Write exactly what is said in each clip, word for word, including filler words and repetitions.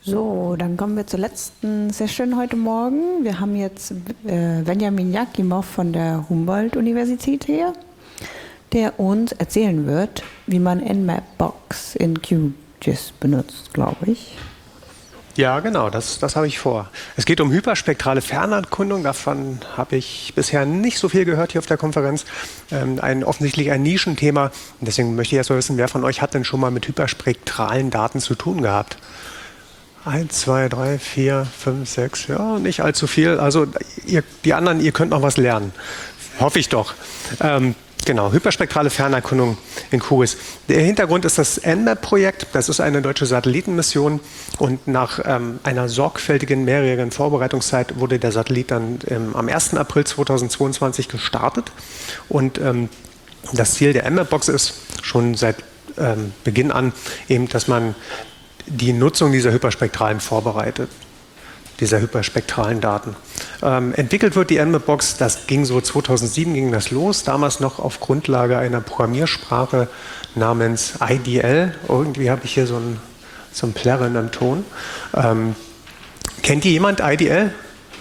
So, dann kommen wir zur letzten Session heute Morgen. Wir haben jetzt äh, Benjamin Jakimov von der Humboldt-Universität hier, der uns erzählen wird, wie man Nmapbox in QGIS benutzt, glaube ich. Ja, genau, das, das habe ich vor. Es geht um hyperspektrale Fernerkundung. Davon habe ich bisher nicht so viel gehört hier auf der Konferenz. Ähm, ein, offensichtlich ein Nischenthema. Und deswegen möchte ich erst mal wissen, wer von euch hat denn schon mal mit hyperspektralen Daten zu tun gehabt? Eins, zwei, drei, vier, fünf, sechs, ja, nicht allzu viel. Also ihr, die anderen, ihr könnt noch was lernen. Hoffe ich doch. Ähm, genau, hyperspektrale Fernerkundung in QGIS. Der Hintergrund ist das Nmap-Projekt. Das ist eine deutsche Satellitenmission. Und nach ähm, einer sorgfältigen mehrjährigen Vorbereitungszeit wurde der Satellit dann ähm, am ersten April zweitausendzweiundzwanzig gestartet. Und ähm, das Ziel der Nmapbox ist schon seit ähm, Beginn an eben, dass man die Nutzung dieser hyperspektralen vorbereitet, dieser hyperspektralen Daten. Ähm, entwickelt wird die Nmapbox, das ging so zweitausendsieben ging das los, damals noch auf Grundlage einer Programmiersprache namens I D L. Irgendwie habe ich hier so ein, so ein Plärren am Ton. Ähm, kennt die jemand I D L?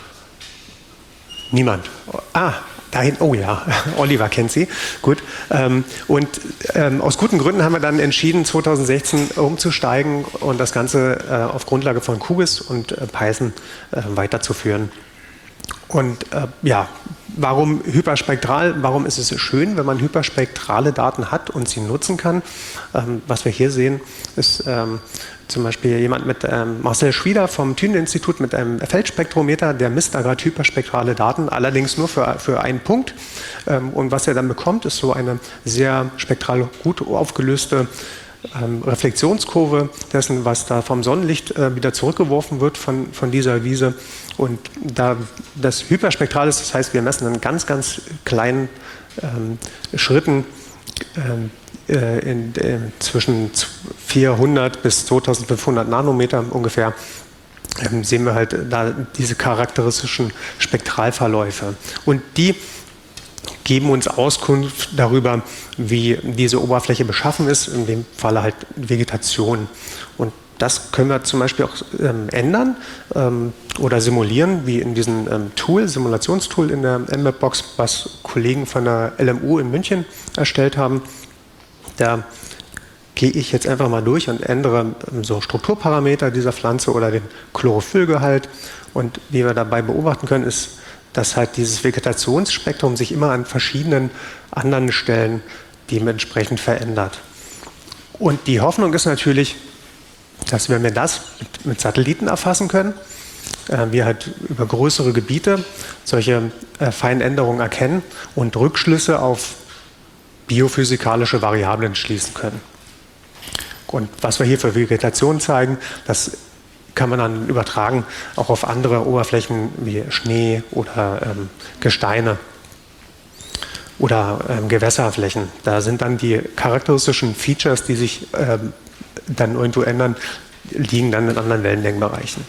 Niemand. Ah, dahin, oh ja, Oliver kennt sie, gut. Ähm, und ähm, aus guten Gründen haben wir dann entschieden, zweitausendsechzehn umzusteigen und das Ganze äh, auf Grundlage von QGIS und äh, Python äh, weiterzuführen. Und äh, ja, warum hyperspektral? Warum ist es schön, wenn man hyperspektrale Daten hat und sie nutzen kann? Ähm, was wir hier sehen, ist ähm, zum Beispiel jemand mit ähm, Marcel Schwieder vom Thünen-Institut mit einem Feldspektrometer, der misst da gerade hyperspektrale Daten, allerdings nur für, für einen Punkt. Ähm, und was er dann bekommt, ist so eine sehr spektral gut aufgelöste ähm, Reflexionskurve dessen, was da vom Sonnenlicht äh, wieder zurückgeworfen wird von, von dieser Wiese. Und da das hyperspektral ist, das heißt, wir messen in ganz, ganz kleinen ähm, Schritten ähm, In, in, zwischen vierhundert bis zweitausendfünfhundert Nanometer ungefähr, ähm, sehen wir halt da diese charakteristischen Spektralverläufe. Und die geben uns Auskunft darüber, wie diese Oberfläche beschaffen ist, in dem Falle halt Vegetation. Und das können wir zum Beispiel auch ähm, ändern ähm, oder simulieren, wie in diesem ähm, Tool, Simulationstool in der Nmapbox, was Kollegen von der L M U in München erstellt haben. Da gehe ich jetzt einfach mal durch und ändere so Strukturparameter dieser Pflanze oder den Chlorophyllgehalt. Und wie wir dabei beobachten können, ist, dass halt dieses Vegetationsspektrum sich immer an verschiedenen anderen Stellen dementsprechend verändert. Und die Hoffnung ist natürlich, dass wenn wir das mit, mit Satelliten erfassen können, äh, wir halt über größere Gebiete solche äh, feinen Änderungen erkennen und Rückschlüsse auf biophysikalische Variablen schließen können. Und was wir hier für Vegetation zeigen, das kann man dann übertragen auch auf andere Oberflächen wie Schnee oder ähm, Gesteine oder ähm, Gewässerflächen. Da sind dann die charakteristischen Features, die sich ähm, dann irgendwo ändern, liegen dann in anderen Wellenlängenbereichen.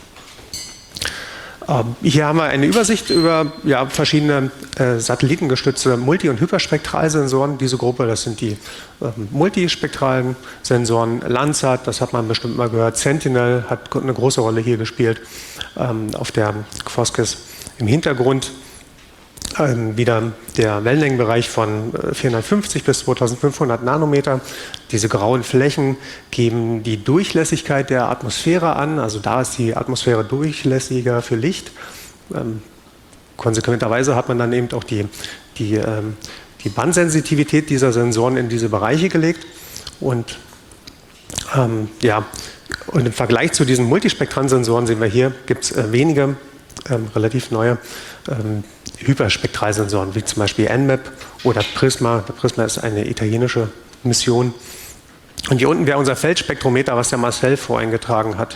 Hier haben wir eine Übersicht über ja, verschiedene äh, satellitengestützte Multi- und Hyperspektralsensoren. Diese Gruppe, das sind die äh, multispektralen Sensoren. Landsat, das hat man bestimmt mal gehört. Sentinel hat eine große Rolle hier gespielt. Ähm, auf der Q-Phoscis im Hintergrund ähm, wieder der Wellenlängenbereich von äh, vierhundertfünfzig bis zweitausendfünfhundert Nanometer. Diese grauen Flächen geben die Durchlässigkeit der Atmosphäre an. Also da ist die Atmosphäre durchlässiger für Licht. Ähm, konsequenterweise hat man dann eben auch die, die, ähm, die Bandsensitivität dieser Sensoren in diese Bereiche gelegt. Und, ähm, ja, und im Vergleich zu diesen multispektralen Sensoren sehen wir hier, gibt es äh, wenige ähm, relativ neue ähm, Hyperspektralsensoren, wie zum Beispiel Nmap oder Prisma. Der Prisma ist eine italienische Mission. Und hier unten wäre unser Feldspektrometer, was der Marcel voreingetragen hat.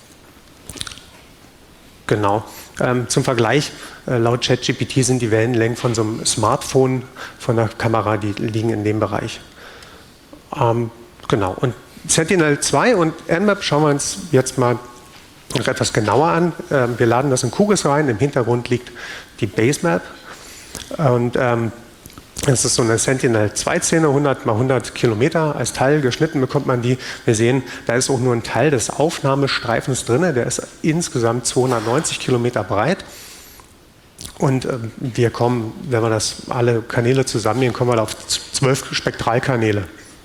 Genau. Ähm, zum Vergleich, äh, laut ChatGPT sind die Wellenlängen von so einem Smartphone, von der Kamera, die liegen in dem Bereich. Ähm, genau. Und Sentinel zwei und Nmap schauen wir uns jetzt mal noch etwas genauer an. Ähm, wir laden das in QGIS rein. Im Hintergrund liegt die Basemap. Und ähm, Das ist so eine Sentinel zwei Szene, hundert mal hundert Kilometer. Als Teil geschnitten bekommt man die. Wir sehen, da ist auch nur ein Teil des Aufnahmestreifens drin. Der ist insgesamt zweihundertneunzig Kilometer breit. Und äh, wir kommen, wenn wir das alle Kanäle zusammennehmen, kommen wir auf zwölf Spektralkanäle.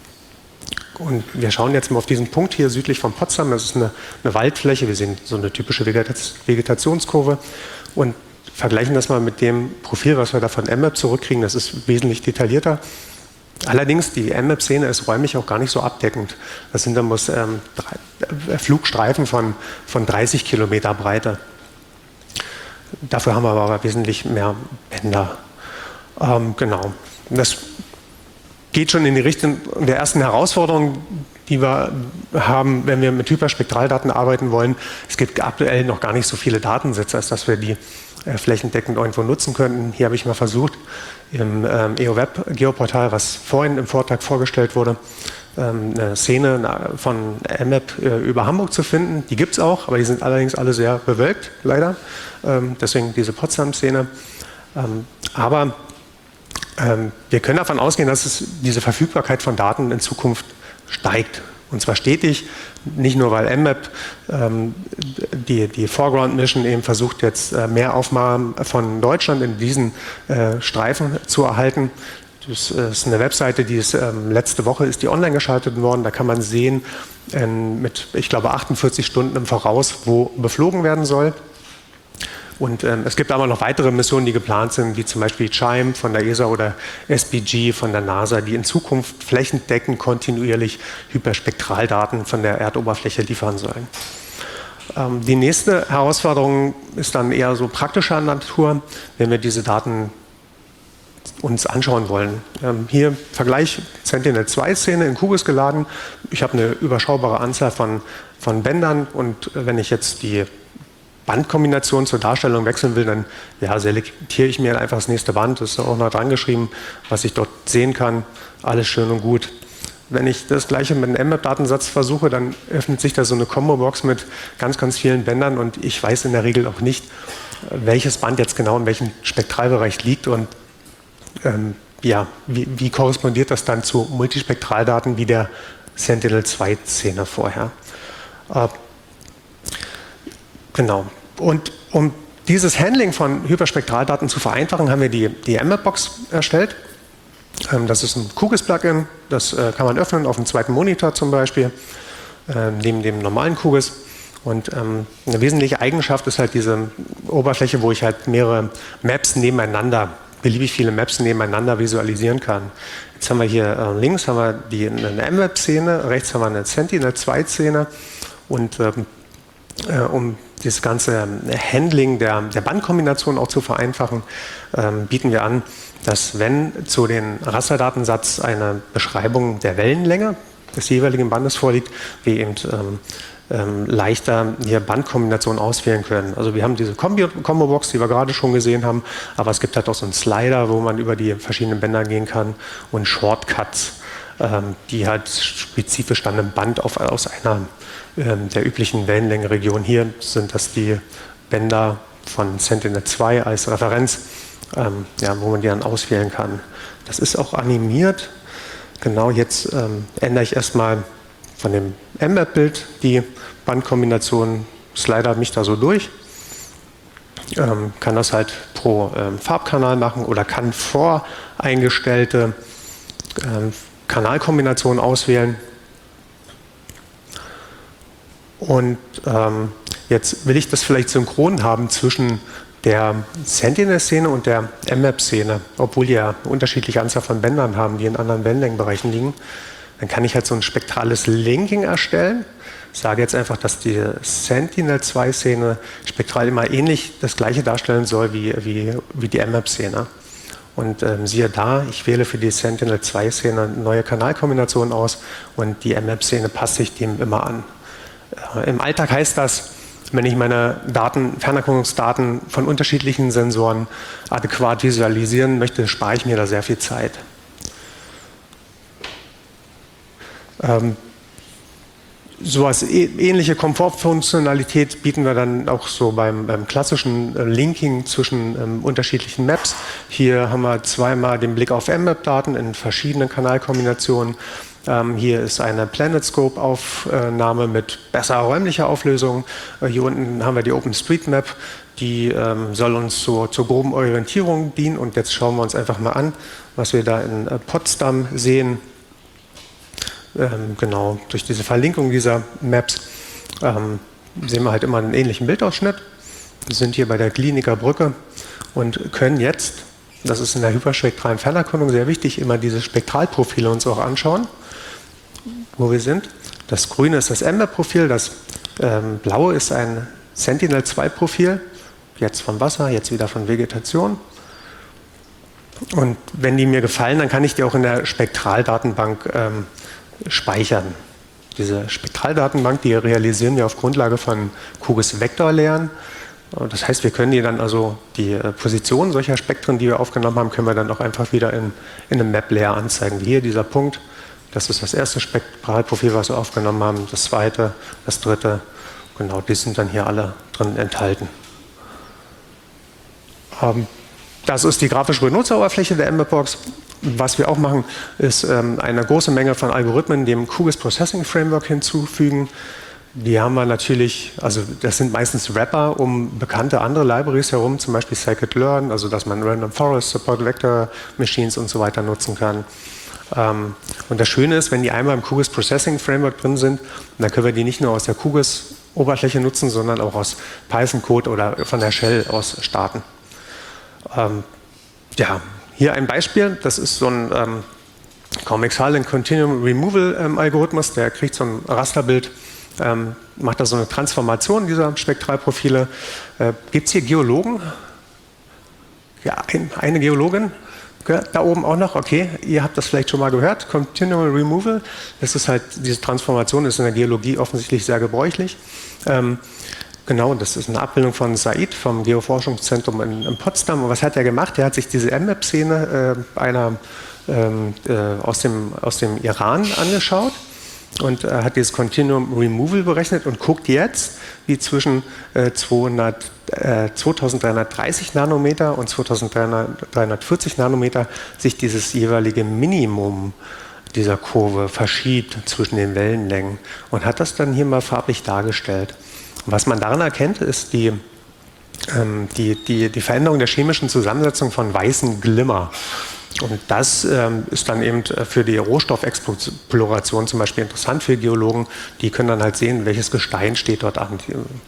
Und wir schauen jetzt mal auf diesen Punkt hier südlich von Potsdam. Das ist eine, eine Waldfläche. Wir sehen so eine typische Vegetationskurve und vergleichen das mal mit dem Profil, was wir da von M M A P zurückkriegen. Das ist wesentlich detaillierter. Allerdings, die M M A P-Szene ist räumlich auch gar nicht so abdeckend. Das sind dann muss, ähm, drei, Flugstreifen von, von dreißig Kilometer Breite. Dafür haben wir aber wesentlich mehr Bänder. Ähm, genau. Das geht schon in die Richtung der ersten Herausforderungen, die wir haben, wenn wir mit Hyperspektraldaten arbeiten wollen. Es gibt aktuell noch gar nicht so viele Datensätze, als dass wir die äh, flächendeckend irgendwo nutzen könnten. Hier habe ich mal versucht, im ähm, E O Web Geoportal, was vorhin im Vortrag vorgestellt wurde, ähm, eine Szene von M M A P äh, über Hamburg zu finden. Die gibt es auch, aber die sind allerdings alle sehr bewölkt, leider. Ähm, deswegen diese Potsdam-Szene. Ähm, aber ähm, wir können davon ausgehen, dass es diese Verfügbarkeit von Daten in Zukunft steigt. Und zwar stetig, nicht nur weil M M A P, ähm, die, die Foreground Mission eben versucht jetzt äh, mehr Aufnahmen von Deutschland in diesen äh, Streifen zu erhalten. Das ist eine Webseite, die ist ähm, letzte Woche ist die online geschaltet worden. Da kann man sehen, äh, mit, ich glaube, achtundvierzig Stunden im Voraus, wo beflogen werden soll. Und ähm, es gibt aber noch weitere Missionen, die geplant sind, wie zum Beispiel CHIME von der E S A oder S B G von der NASA, die in Zukunft flächendeckend kontinuierlich Hyperspektraldaten von der Erdoberfläche liefern sollen. Ähm, die nächste Herausforderung ist dann eher so praktischer Natur, wenn wir diese Daten uns anschauen wollen. Ähm, hier Vergleich Sentinel zwei Szene in QGIS geladen. Ich habe eine überschaubare Anzahl von, von Bändern und wenn ich jetzt die Bandkombination zur Darstellung wechseln will, dann ja, selektiere ich mir einfach das nächste Band. Das ist auch noch dran geschrieben, was ich dort sehen kann. Alles schön und gut. Wenn ich das gleiche mit einem M M A P-Datensatz versuche, dann öffnet sich da so eine Combo-Box mit ganz, ganz vielen Bändern und ich weiß in der Regel auch nicht, welches Band jetzt genau in welchem Spektralbereich liegt und ähm, ja, wie, wie korrespondiert das dann zu Multispektraldaten wie der Sentinel zwei Szene vorher. Äh, Genau. Und um dieses Handling von Hyperspektraldaten zu vereinfachen, haben wir die, die M M A P-Box erstellt. Ähm, das ist ein QGIS-Plugin, das äh, kann man öffnen auf dem zweiten Monitor zum Beispiel, äh, neben dem normalen QGIS. Und ähm, eine wesentliche Eigenschaft ist halt diese Oberfläche, wo ich halt mehrere Maps nebeneinander, beliebig viele Maps nebeneinander visualisieren kann. Jetzt haben wir hier äh, links haben wir die, eine M M A P-Szene, rechts haben wir eine Sentinel zwei Szene und ähm, äh, um das ganze Handling der, der Bandkombination auch zu vereinfachen, ähm, bieten wir an, dass wenn zu den Rasterdatensatz eine Beschreibung der Wellenlänge des jeweiligen Bandes vorliegt, wir eben ähm, ähm, leichter hier Bandkombinationen auswählen können. Also wir haben diese Combo-Box, die wir gerade schon gesehen haben, aber es gibt halt auch so einen Slider, wo man über die verschiedenen Bänder gehen kann und Shortcuts, ähm, die halt spezifisch dann im Band auf, aus einer der üblichen Wellenlängenregion. Hier sind das die Bänder von Sentinel zwei als Referenz, ähm, ja, wo man die dann auswählen kann. Das ist auch animiert. Genau, jetzt ähm, ändere ich erstmal von dem M M A P-Bild die Bandkombination, slider mich da so durch, ähm, kann das halt pro ähm, Farbkanal machen oder kann voreingestellte ähm, Kanalkombinationen auswählen. Und ähm, jetzt will ich das vielleicht synchron haben zwischen der Sentinel-Szene und der M M A P-Szene, obwohl die ja eine unterschiedliche Anzahl von Bändern haben, die in anderen Wellenlängenbereichen liegen. Dann kann ich halt so ein spektrales Linking erstellen. Ich sage jetzt einfach, dass die Sentinel zwei Szene spektral immer ähnlich das gleiche darstellen soll wie, wie, wie die M M A P-Szene. Und ähm, siehe da, ich wähle für die Sentinel zwei Szene neue Kanalkombinationen aus und die M M A P-Szene passt sich dem immer an. Im Alltag heißt das, wenn ich meine Daten, Fernerkundungsdaten von unterschiedlichen Sensoren adäquat visualisieren möchte, spare ich mir da sehr viel Zeit. Ähm, Sowas ähnliche Komfortfunktionalität bieten wir dann auch so beim, beim klassischen äh, Linking zwischen ähm, unterschiedlichen Maps. Hier haben wir zweimal den Blick auf M Map-Daten in verschiedenen Kanalkombinationen. Ähm, hier ist eine PlanetScope-Aufnahme mit besserer räumlicher Auflösung. Äh, hier unten haben wir die OpenStreetMap, die ähm, soll uns zur, zur groben Orientierung dienen. Und jetzt schauen wir uns einfach mal an, was wir da in äh, Potsdam sehen. Ähm, genau, durch diese Verlinkung dieser Maps ähm, sehen wir halt immer einen ähnlichen Bildausschnitt. Wir sind hier bei der Glienicker Brücke und können jetzt, das ist in der hyperspektralen Fernerkundung sehr wichtig, immer diese Spektralprofile uns auch anschauen, wo wir sind. Das Grüne ist das M Map-Profil, das ähm, Blaue ist ein Sentinel zwei Profil, jetzt vom Wasser, jetzt wieder von Vegetation. Und wenn die mir gefallen, dann kann ich die auch in der Spektraldatenbank ähm, speichern. Diese Spektraldatenbank, die realisieren wir auf Grundlage von QGIS Vektorlayern. Das heißt, wir können die dann also die Position solcher Spektren, die wir aufgenommen haben, können wir dann auch einfach wieder in, in einem Map-Layer anzeigen. Wie hier dieser Punkt, das ist das erste Spektralprofil, was wir aufgenommen haben, das zweite, das dritte, genau, die sind dann hier alle drin enthalten. Ähm, Das ist die grafische Benutzeroberfläche der M Mapbox. Was wir auch machen, ist ähm, eine große Menge von Algorithmen dem QGIS Processing Framework hinzufügen. Die haben wir natürlich, also das sind meistens Wrapper um bekannte andere Libraries herum, zum Beispiel Scikit-Learn, also dass man Random Forest, Support Vector Machines und so weiter nutzen kann. Ähm, und das Schöne ist, wenn die einmal im QGIS Processing Framework drin sind, dann können wir die nicht nur aus der QGIS Oberfläche nutzen, sondern auch aus Python-Code oder von der Shell aus starten. Ähm, ja, hier ein Beispiel, das ist so ein ähm, Comic Silent Continuum Removal ähm, Algorithmus, der kriegt so ein Rasterbild, ähm, macht da so eine Transformation dieser Spektralprofile. Äh, Gibt es hier Geologen? Ja, ein, eine Geologin, da oben auch noch, okay, ihr habt das vielleicht schon mal gehört, Continuum Removal, das ist halt, diese Transformation ist in der Geologie offensichtlich sehr gebräuchlich. Ähm, Genau, das ist eine Abbildung von Said vom Geoforschungszentrum in, in Potsdam. Und was hat er gemacht? Er hat sich diese M Map-Szene äh, einer ähm, äh, aus, dem, aus dem Iran angeschaut und äh, hat dieses Continuum Removal berechnet und guckt jetzt, wie zwischen äh, zweihundert, äh, zweitausenddreihundertdreißig Nanometer und zweitausenddreihundertvierzig Nanometer sich dieses jeweilige Minimum dieser Kurve verschiebt zwischen den Wellenlängen und hat das dann hier mal farblich dargestellt. Was man daran erkennt, ist die, ähm, die, die, die Veränderung der chemischen Zusammensetzung von weißem Glimmer. Und das ähm, ist dann eben für die Rohstoffexploration zum Beispiel interessant für Geologen. Die können dann halt sehen, welches Gestein steht dort an.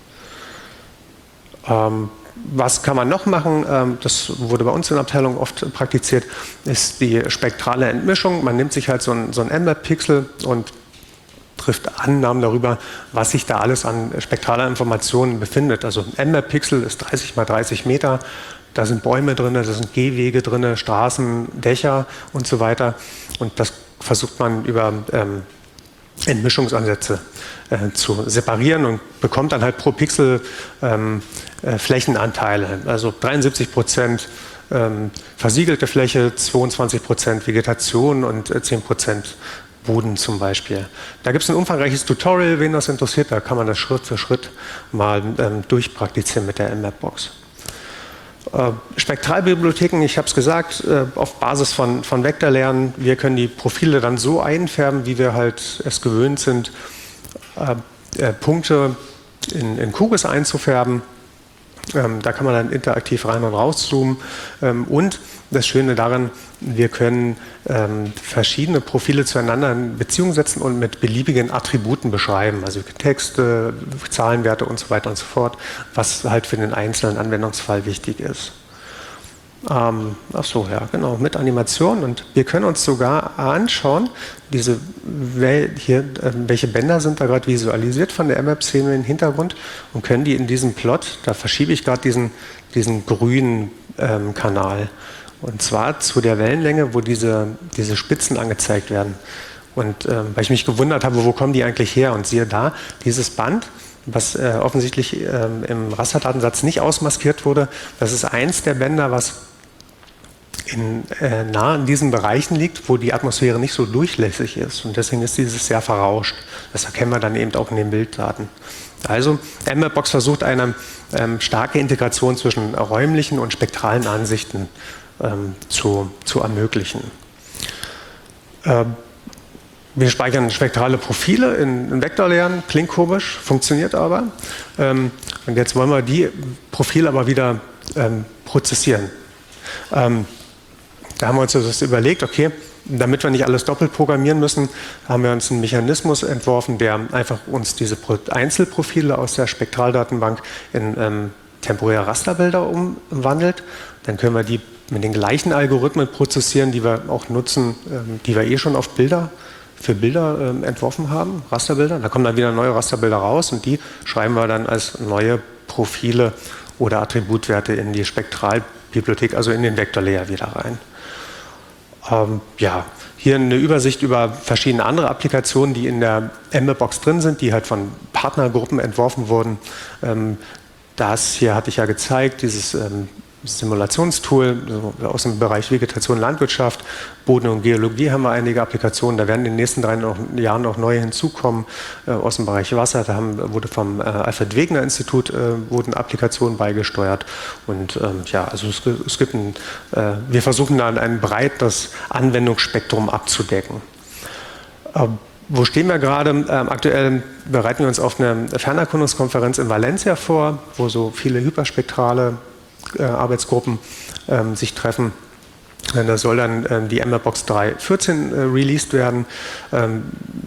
Ähm, was kann man noch machen? Ähm, das wurde bei uns in der Abteilung oft praktiziert, ist die spektrale Entmischung. Man nimmt sich halt so ein, so ein M Map-Pixel und trifft Annahmen darüber, was sich da alles an spektraler Informationen befindet. Also ein M Map-Pixel ist dreißig mal dreißig Meter, da sind Bäume drin, da sind Gehwege drin, Straßen, Dächer und so weiter. Und das versucht man über ähm, Entmischungsansätze äh, zu separieren und bekommt dann halt pro Pixel ähm, äh, Flächenanteile. Also dreiundsiebzig Prozent ähm, versiegelte Fläche, zweiundzwanzig Prozent Vegetation und äh, zehn Prozent Boden zum Beispiel. Da gibt es ein umfangreiches Tutorial, wen das interessiert, da kann man das Schritt für Schritt mal ähm, durchpraktizieren mit der M Mapbox. Äh, Spektralbibliotheken, ich habe es gesagt, äh, auf Basis von, von Vektorlernen, wir können die Profile dann so einfärben, wie wir halt es gewöhnt sind, äh, äh, Punkte in, in QGIS einzufärben. Ähm, da kann man dann interaktiv rein und rauszoomen. Ähm, und das Schöne daran, wir können ähm, verschiedene Profile zueinander in Beziehung setzen und mit beliebigen Attributen beschreiben, also Texte, Zahlenwerte und so weiter und so fort, was halt für den einzelnen Anwendungsfall wichtig ist. Ähm, ach so, ja, genau, mit Animation. Und wir können uns sogar anschauen, diese Wel hier, äh, welche Bänder sind da gerade visualisiert von der M Map-Szene im Hintergrund und können die in diesem Plot, da verschiebe ich gerade diesen, diesen grünen ähm, Kanal. Und zwar zu der Wellenlänge, wo diese, diese Spitzen angezeigt werden. Und ähm, weil ich mich gewundert habe, wo kommen die eigentlich her? Und siehe da, dieses Band, was äh, offensichtlich ähm, im Rasterdatensatz nicht ausmaskiert wurde, das ist eins der Bänder, was in, äh, nah in diesen Bereichen liegt, wo die Atmosphäre nicht so durchlässig ist. Und deswegen ist dieses sehr verrauscht. Das erkennen wir dann eben auch in den Bilddaten. Also M-Mapbox versucht eine ähm, starke Integration zwischen räumlichen und spektralen Ansichten ähm, zu, zu ermöglichen. Ähm, wir speichern spektrale Profile in, in Vektorlayern, klingt komisch, funktioniert aber. Ähm, und jetzt wollen wir die Profile aber wieder ähm, prozessieren. Ähm, da haben wir uns das überlegt, okay, damit wir nicht alles doppelt programmieren müssen, haben wir uns einen Mechanismus entworfen, der einfach uns diese Einzelprofile aus der Spektraldatenbank in ähm, temporäre Rasterbilder umwandelt. Dann können wir die mit den gleichen Algorithmen prozessieren, die wir auch nutzen, ähm, die wir eh schon auf Bilder, für Bilder ähm, entworfen haben, Rasterbilder. Da kommen dann wieder neue Rasterbilder raus und die schreiben wir dann als neue Profile oder Attributwerte in die Spektralbibliothek, also in den Vektorlayer wieder rein. Ähm, ja, hier eine Übersicht über verschiedene andere Applikationen, die in der M-Mapbox drin sind, die halt von Partnergruppen entworfen wurden. Ähm, das hier hatte ich ja gezeigt, dieses ähm, Simulationstool so aus dem Bereich Vegetation, Landwirtschaft, Boden und Geologie haben wir einige Applikationen. Da werden in den nächsten drei noch, Jahren noch neue hinzukommen äh, aus dem Bereich Wasser. Da haben, wurde vom äh, Alfred Wegener Institut äh, wurden Applikationen beigesteuert. Und ähm, ja, also es, es gibt ein, äh, wir versuchen dann ein breites Anwendungsspektrum abzudecken. Ähm, Wo stehen wir gerade? Ähm, aktuell bereiten wir uns auf eine Fernerkundungskonferenz in Valencia vor, wo so viele hyperspektrale äh, Arbeitsgruppen ähm, sich treffen. Da soll dann ähm, die M-Mapbox drei Punkt vierzehn äh, released werden. Ähm,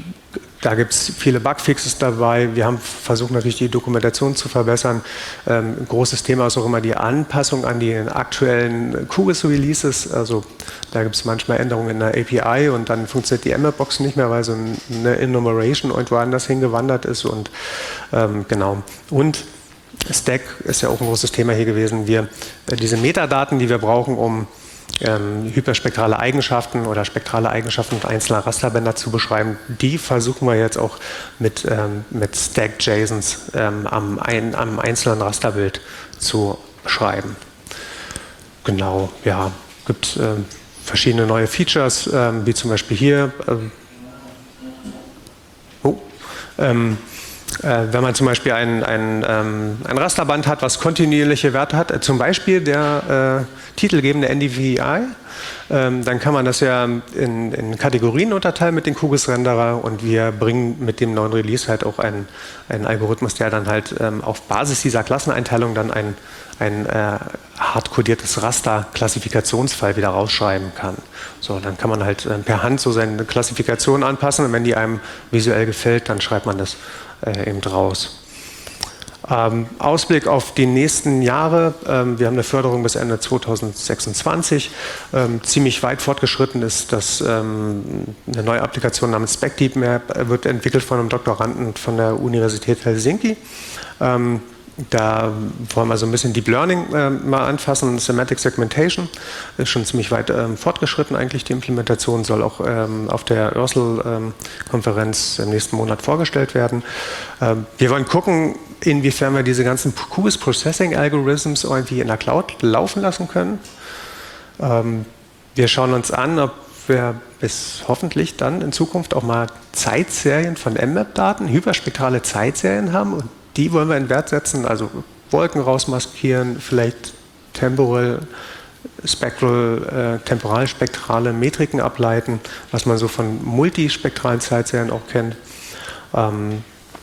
Da gibt es viele Bugfixes dabei. Wir haben versucht, natürlich die Dokumentation zu verbessern. Ähm, ein großes Thema ist auch immer die Anpassung an die aktuellen QGIS-Releases. Also da gibt es manchmal Änderungen in der A P I und dann funktioniert die M-Mapbox nicht mehr, weil so eine Enumeration irgendwo anders hingewandert ist. Und ähm, genau. Und Stack ist ja auch ein großes Thema hier gewesen. Wir, äh, diese Metadaten, die wir brauchen, um Ähm, hyperspektrale Eigenschaften oder spektrale Eigenschaften einzelner Rasterbänder zu beschreiben, die versuchen wir jetzt auch mit, ähm, mit Stack-JSONs ähm, am, ein, am einzelnen Rasterbild zu beschreiben. Genau, ja, es gibt ähm, verschiedene neue Features, ähm, wie zum Beispiel hier, ähm, oh, ähm, Äh, wenn man zum Beispiel ein, ein, ähm, ein Rasterband hat, was kontinuierliche Werte hat, äh, zum Beispiel der äh, titelgebende N D V I, ähm, dann kann man das ja in, in Kategorien unterteilen mit dem QGIS-Renderer und wir bringen mit dem neuen Release halt auch einen, einen Algorithmus, der dann halt ähm, auf Basis dieser Klasseneinteilung dann ein, ein äh, hardcodiertes Raster-Klassifikationsfile wieder rausschreiben kann. So, dann kann man halt äh, per Hand so seine Klassifikation anpassen und wenn die einem visuell gefällt, dann schreibt man das Äh, eben raus. Ähm, Ausblick auf die nächsten Jahre. Ähm, wir haben eine Förderung bis Ende zweitausendsechsundzwanzig. Ähm, ziemlich weit fortgeschritten ist, dass ähm, eine neue Applikation namens SpecDeepMap wird entwickelt von einem Doktoranden von der Universität Helsinki. Ähm, Da wollen wir so ein bisschen Deep Learning äh, mal anfassen. Semantic Segmentation ist schon ziemlich weit ähm, fortgeschritten eigentlich. Die Implementation soll auch ähm, auf der U R S L-Konferenz ähm, im nächsten Monat vorgestellt werden. Ähm, wir wollen gucken, inwiefern wir diese ganzen QGIS Processing Algorithms irgendwie in der Cloud laufen lassen können. Ähm, wir schauen uns an, ob wir bis hoffentlich dann in Zukunft auch mal Zeitserien von M Map-Daten, hyperspektrale Zeitserien haben und die wollen wir in Wert setzen, also Wolken rausmaskieren, vielleicht temporal, spectral, äh, temporalspektrale Metriken ableiten, was man so von multispektralen Zeitserien auch kennt. Ähm,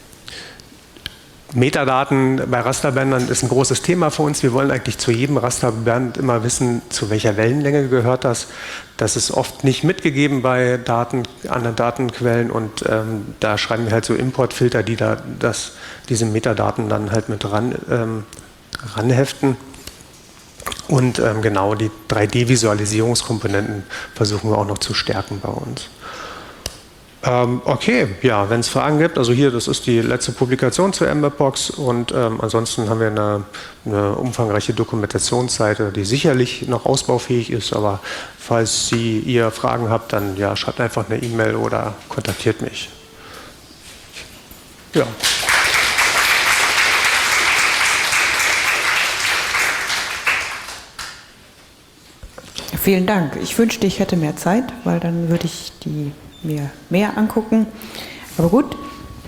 Metadaten bei Rasterbändern ist ein großes Thema für uns. Wir wollen eigentlich zu jedem Rasterband immer wissen, zu welcher Wellenlänge gehört das. Das ist oft nicht mitgegeben bei Daten, anderen Datenquellen und ähm, da schreiben wir halt so Importfilter, die da das, diese Metadaten dann halt mit ran, ähm, ranheften. Und ähm, genau die drei D-Visualisierungskomponenten versuchen wir auch noch zu stärken bei uns. Ähm, okay, ja, wenn es Fragen gibt, also hier, das ist die letzte Publikation zur M-Mapbox und ähm, ansonsten haben wir eine, eine umfangreiche Dokumentationsseite, die sicherlich noch ausbaufähig ist, aber falls Sie, ihr Fragen habt, dann ja, schreibt einfach eine E-Mail oder kontaktiert mich. Ja. vielen Dank. Ich wünschte, ich hätte mehr Zeit, weil dann würde ich die mir mehr angucken. Aber gut,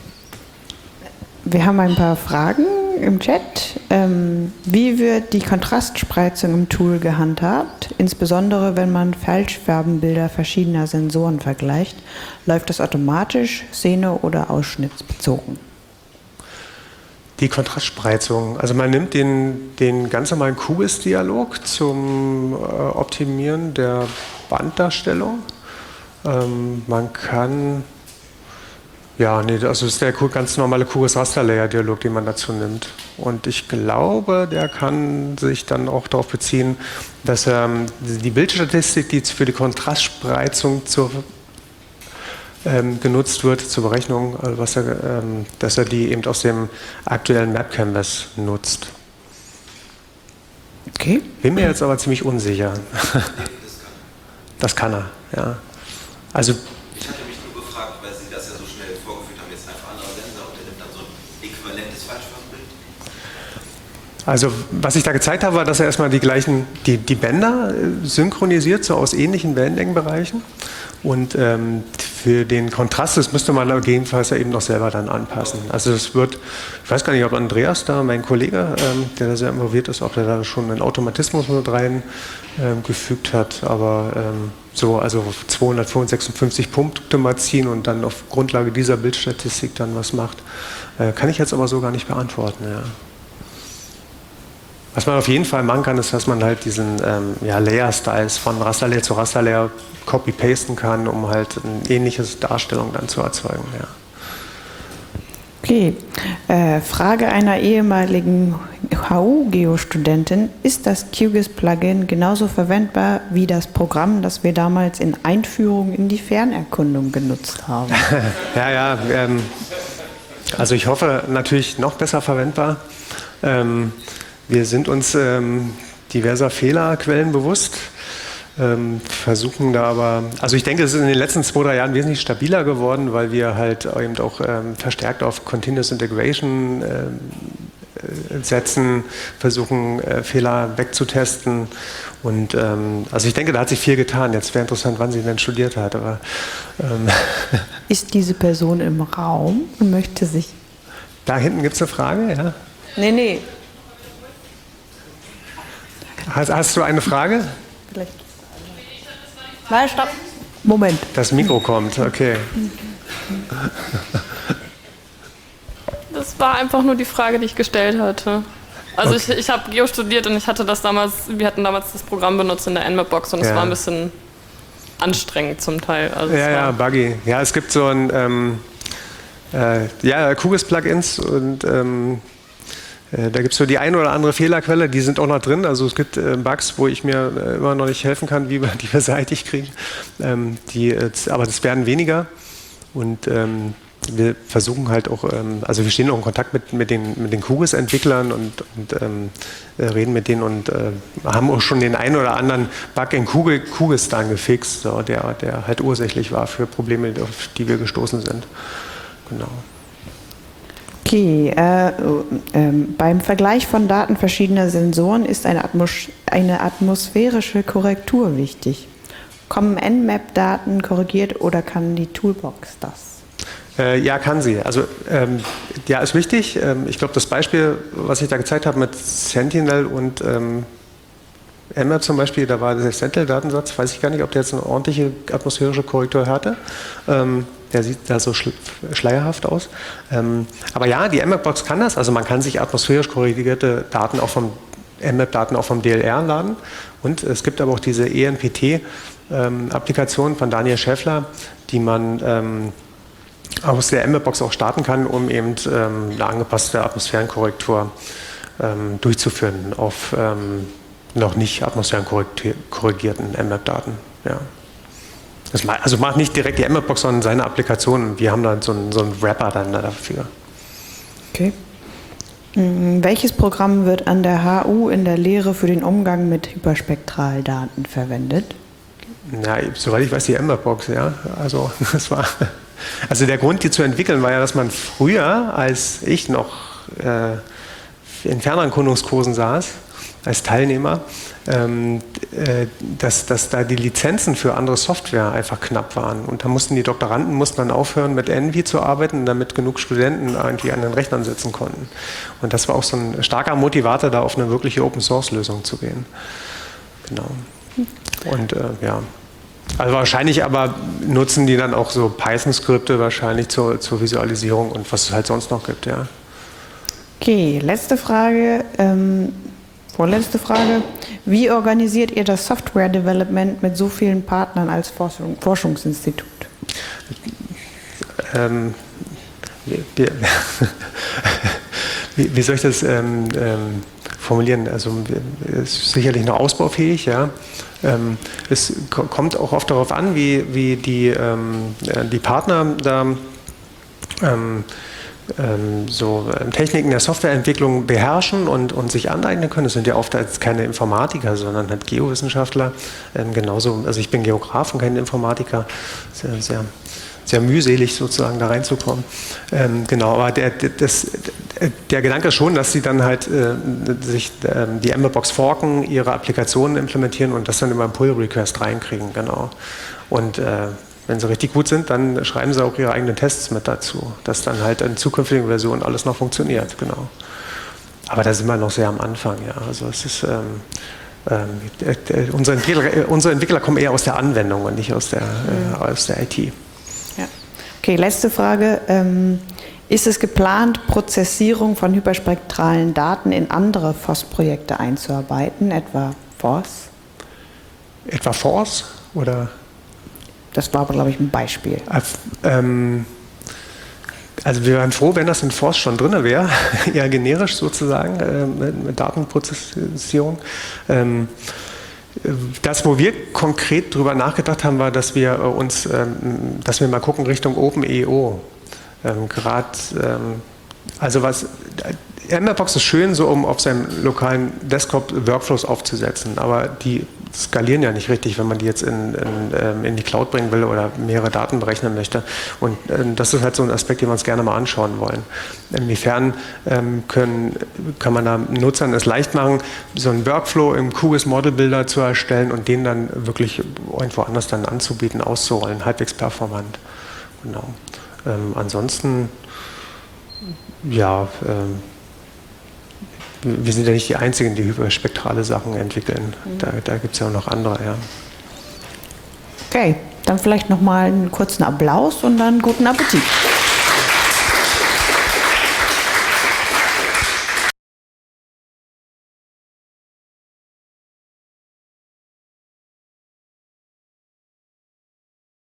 wir haben ein paar Fragen im Chat. Ähm, wie wird die Kontrastspreizung im Tool gehandhabt? Insbesondere wenn man Falschfarbenbilder verschiedener Sensoren vergleicht. Läuft das automatisch, szene- oder ausschnittsbezogen? Die Kontrastspreizung. Also man nimmt den, den ganz normalen Cubis-Dialog zum äh, Optimieren der Banddarstellung. Ähm, man kann, ja, nee, also das ist der ganz normale Cubis-Raster-Layer-Dialog, den man dazu nimmt. Und ich glaube, der kann sich dann auch darauf beziehen, dass ähm, die Bildstatistik, die für die Kontrastspreizung zur Ähm, genutzt wird zur Berechnung, also was er, ähm, dass er die eben aus dem aktuellen Map Canvas nutzt. Okay. Bin mir jetzt aber ziemlich unsicher. Das kann er, ja. Also ich hatte mich nur gefragt, weil Sie das ja so schnell vorgeführt haben, jetzt einfach anderer Sensor und der nimmt dann so ein äquivalentes Falschfarbenbild. Also was ich da gezeigt habe, war, dass er erstmal die gleichen, die, die Bänder synchronisiert, so aus ähnlichen Wellenlängenbereichen. Und ähm, für den Kontrast, das müsste man jedenfalls ja eben noch selber dann anpassen. Also das wird, ich weiß gar nicht, ob Andreas da, mein Kollege, ähm, der da sehr involviert ist, ob der da schon einen Automatismus mit rein ähm, gefügt hat. Aber ähm, so, also zweihundertfünfundfünfzig Punkte mal ziehen und dann auf Grundlage dieser Bildstatistik dann was macht, äh, kann ich jetzt aber so gar nicht beantworten. Ja. Was man auf jeden Fall machen kann, ist, dass man halt diesen ähm, ja, Layer-Styles von Rasterlayer zu Rasterlayer copy-pasten kann, um halt eine ähnliche Darstellung dann zu erzeugen. Ja. Okay. Äh, Frage einer ehemaligen H U-Geo-Studentin. Ist das QGIS-Plugin genauso verwendbar wie das Programm, das wir damals in Einführung in die Fernerkundung genutzt haben? ja, ja. Ähm, also ich hoffe natürlich noch besser verwendbar. Ähm, Wir sind uns ähm, diverser Fehlerquellen bewusst, ähm, versuchen da aber, also ich denke, es ist in den letzten zwei, drei Jahren wesentlich stabiler geworden, weil wir halt eben auch ähm, verstärkt auf Continuous Integration ähm, äh, setzen, versuchen äh, Fehler wegzutesten und ähm, also ich denke, da hat sich viel getan. Jetzt wäre interessant, wann sie denn studiert hat. Aber, ähm ist diese Person im Raum und möchte sich... Da hinten gibt es eine Frage, ja? Nee, nee. Hast, hast du eine Frage? Vielleicht. Nein, stopp. Moment. Das Mikro kommt, okay. Das war einfach nur die Frage, die ich gestellt hatte. Also okay. ich, ich habe Geo studiert und ich hatte das damals, wir hatten damals das Programm benutzt in der Nmap-Box und es ja. war ein bisschen anstrengend zum Teil. Also ja, ja, buggy. Ja, es gibt so ein ähm, äh, ja, QGIS-Plugins und ähm, da gibt es so die eine oder andere Fehlerquelle, die sind auch noch drin. Also es gibt äh, Bugs, wo ich mir äh, immer noch nicht helfen kann, wie wir die beseitigt kriegen. Ähm, die, äh, aber das werden weniger. Und ähm, wir versuchen halt auch, ähm, also wir stehen auch in Kontakt mit, mit den, mit den QGIS-Entwicklern und, und ähm, äh, reden mit denen und äh, haben auch schon den einen oder anderen Bug in QGIS dann gefixt, so, der, der halt ursächlich war für Probleme, auf die wir gestoßen sind. Genau. Okay, äh, äh, beim Vergleich von Daten verschiedener Sensoren ist eine, Atmos eine atmosphärische Korrektur wichtig. Kommen Nmap-Daten korrigiert oder kann die Toolbox das? Äh, ja, kann sie. Also ähm, ja, ist wichtig. Ähm, ich glaube, das Beispiel, was ich da gezeigt habe mit Sentinel und ähm, Nmap zum Beispiel, da war der Sentinel-Datensatz, weiß ich gar nicht, ob der jetzt eine ordentliche atmosphärische Korrektur hatte. Ähm, Der sieht da so schleierhaft aus. Ähm, aber ja, die Nmap-Box kann das. Also man kann sich atmosphärisch korrigierte Daten auch vom Nmap-Daten auch vom D L R laden. Und es gibt aber auch diese E N P T-Applikation ähm, von Daniel Schäffler, die man ähm, aus der Nmap-Box auch starten kann, um eben ähm, eine angepasste Atmosphärenkorrektur ähm, durchzuführen auf ähm, noch nicht atmosphärenkorrigierten Nmap-Daten. Ja. Das macht, also macht nicht direkt die Nmap-Box, sondern seine Applikation. Wir haben dann so einen, so einen Wrapper dann dafür. Okay. Welches Programm wird an der H U in der Lehre für den Umgang mit Hyperspektraldaten verwendet? Na, soweit ich weiß, die Nmap-Box, ja. Also, das war, also der Grund, die zu entwickeln, war ja, dass man früher, als ich noch äh, in Fernerkundungskursen saß, als Teilnehmer, ähm, äh, dass, dass da die Lizenzen für andere Software einfach knapp waren. Und da mussten die Doktoranden mussten dann aufhören, mit Envy zu arbeiten, damit genug Studenten irgendwie an den Rechnern sitzen konnten. Und das war auch so ein starker Motivator, da auf eine wirkliche Open-Source-Lösung zu gehen. Genau. Und äh, ja. Also wahrscheinlich aber nutzen die dann auch so Python-Skripte wahrscheinlich zur, zur Visualisierung und was es halt sonst noch gibt, ja. Okay, letzte Frage, ähm, vorletzte Frage. Wie organisiert ihr das Software-Development mit so vielen Partnern als Forschung, Forschungsinstitut? Ähm, wir, wir, wie, wie soll ich das ähm, ähm, formulieren? Also es ist sicherlich noch ausbaufähig, ja. Ähm, es kommt auch oft darauf an, wie, wie die, ähm, die Partner da ähm, ähm, so Techniken der Softwareentwicklung beherrschen und, und sich aneignen können. Das sind ja oft als keine Informatiker, sondern halt Geowissenschaftler. Ähm, genauso, also ich bin Geograf und kein Informatiker. Sehr, sehr, sehr mühselig sozusagen da reinzukommen. Ähm, genau, aber der, das, der Gedanke ist schon, dass sie dann halt äh, sich äh, die Emberbox forken, ihre Applikationen implementieren und das dann über einen Pull-Request reinkriegen, genau. Und äh, wenn sie richtig gut sind, dann schreiben sie auch ihre eigenen Tests mit dazu, dass dann halt in zukünftigen Versionen alles noch funktioniert, genau. Aber da sind wir noch sehr am Anfang, ja. Also es ist ähm, ähm, unsere, Entwickler, unsere Entwickler kommen eher aus der Anwendung und nicht aus der, mhm. äh, aus der I T. Ja. Okay, letzte Frage. Ähm, ist es geplant, Prozessierung von hyperspektralen Daten in andere F O S S-Projekte einzuarbeiten, etwa Force? Etwa Force? Oder? Das war aber, glaube ich, ein Beispiel. Ähm, also wir wären froh, wenn das in Force schon drin wäre, eher generisch sozusagen, äh, mit, mit Datenprozessierung. Ähm, Das, wo wir konkret drüber nachgedacht haben, war, dass wir uns, ähm, dass wir mal gucken Richtung OpenEO. Ähm, Gerade, ähm, also was, Emberbox ist schön, so um auf seinem lokalen Desktop Workflows aufzusetzen, aber die skalieren ja nicht richtig, wenn man die jetzt in, in, in die Cloud bringen will oder mehrere Daten berechnen möchte. Und ähm, das ist halt so ein Aspekt, den wir uns gerne mal anschauen wollen. Inwiefern ähm, können, kann man da Nutzern es leicht machen, so einen Workflow im QGIS Model Builder zu erstellen und den dann wirklich irgendwo anders dann anzubieten, auszurollen, halbwegs performant. Genau. Ähm, ansonsten, ja, ähm, wir sind ja nicht die Einzigen, die hyperspektrale Sachen entwickeln. Mhm. Da, da gibt es ja auch noch andere, ja. Okay, dann vielleicht nochmal einen kurzen Applaus und dann guten Appetit.